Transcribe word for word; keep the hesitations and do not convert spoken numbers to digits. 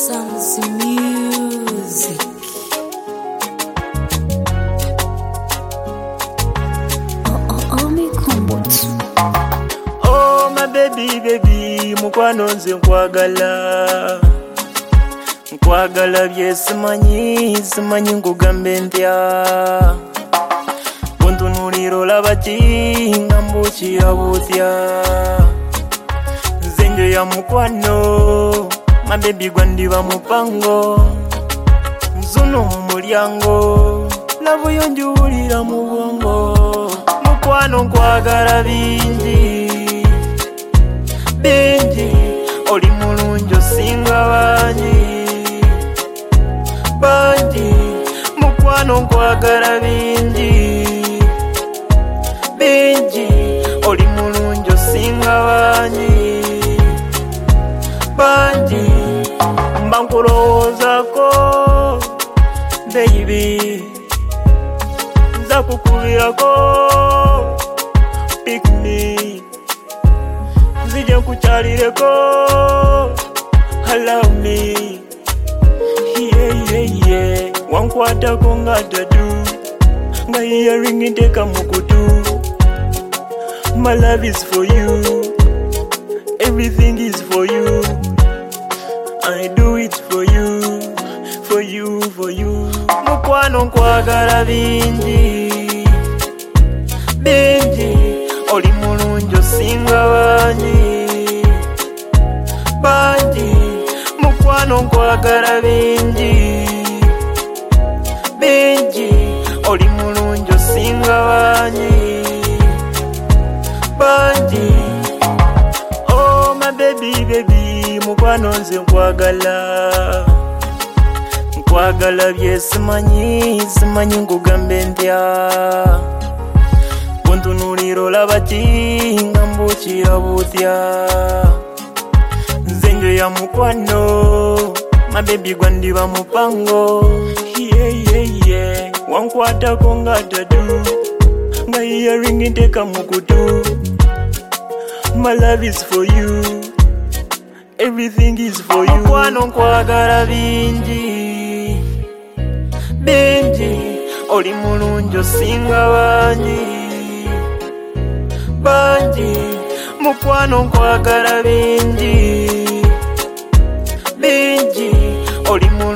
Sounds music. Oh oh oh me combo. Oh my baby baby mukwano nze nkwagala nkwagala bye simanyi simanyi ngugambe ntya buntunulira olaba ki nga mbukira butya nze njo ya mukwano my baby gwandiba mupango nzuno mu mulyango lavu yo njuwulira mu bwongo mukwano nkwagala bingi bingi oli mulungi osinga bangi bangi mukwano nkwagala bingi bingi oli mulungi osinga bangi bangi mba nkulowoozako baby nza kukubirako pick me nzija nkukyalireko allow me yeah yeah yeah wankwatako nga dadu nga earring nteka mu kutu my love is for you everything is for you I do it for you for you for you mukwano nkwagala bingi bingi oli mulungi osinga bangi bangi mukwano nkwagala bingi bingi oli mulungi osinga bangi bangi oh my baby baby mukwano nze nkwagala nkwagala bye simanyi simanyi ngugambe ntya buntunulira olaba ki nga mbukira butya nze njo ya mukwano my baby gwandiba mupango yeah yeah yeah wankwatako nga dadu nga earring nteka mu kutu my love is for you everything is for you mukwano nkwagala bingi bingi oli mulungi osinga bangi bangi mukwano nkwagala bingi bingi oli mulungi